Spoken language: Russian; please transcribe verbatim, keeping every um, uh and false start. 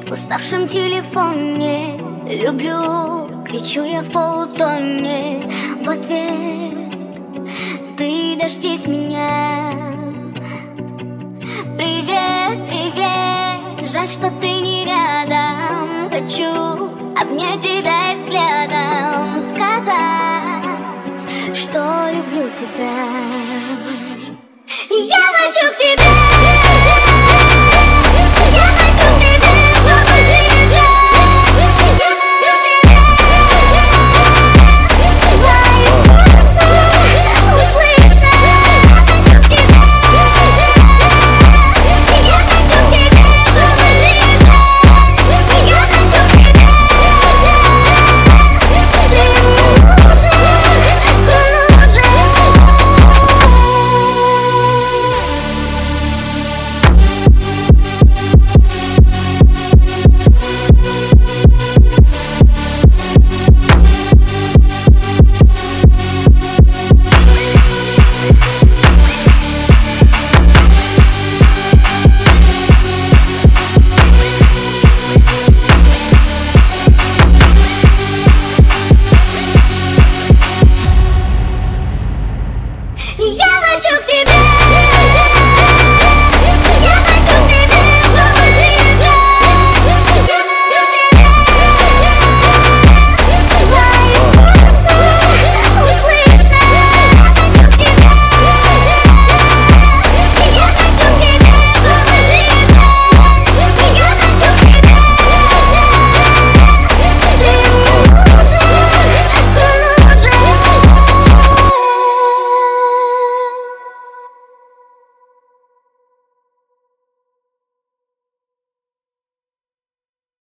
уставшем телефоне. Люблю, кричу я в полутоне. В ответ ты дождись меня. Привет, привет, жаль, что ты не рядом. Хочу обнять тебя и взглядом сказать, что люблю тебя. Я хочу к тебе.